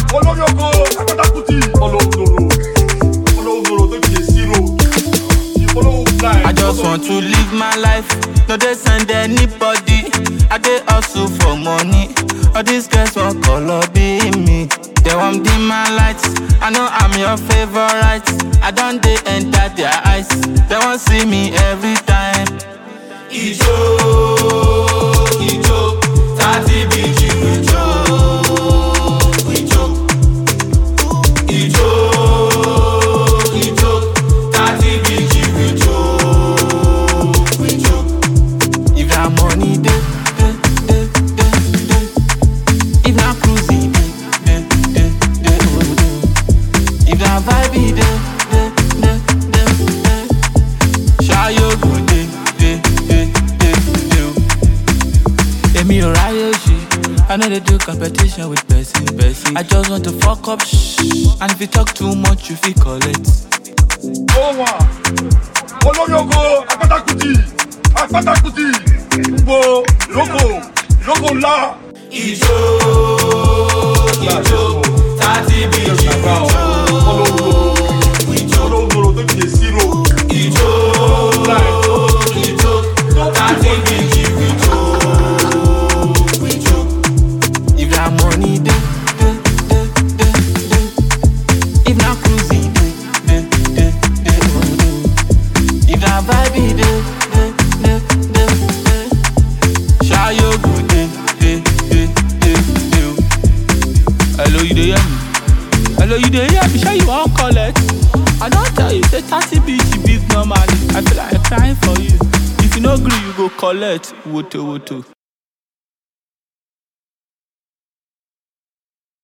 Olóyòkó, Akọ́tàkùtì, Olóòdòrò tó ti zero. I just want to live my life, no dey send anybody. I dey hustle for money, all these girls want color be me. They want dim my lights, I know I'm your favorite. I don't dey enter their eyes, they want see me every time. Ijo, Ijo, 30 BG, Ijo, Ijo, Ijo, Ijo, 30 BG, Ijo, Ijo. If that money dey, if that cruising dey, if that vibe dey, ṣayo go dey. Emi o ráyè ṣe, I no dey do competition with person. I just want to fuck up and if you talk too much you fit collect. Olóyòkó, Akọ́tàkùtì, gbogbo lóko ńlá. Ijo, 30 BG, Olóòdòrò tó ti zero. Ijo, 30 BG, If that money dey, if that cruising dey, if that vibe dey, ṣayo go dey. Hello, you dey hear me? Hello, you dey hear me? Sure you wan collect? I don tell you say 30 BG big normally. I feel like crying for you. If you no gree, you go collect woto.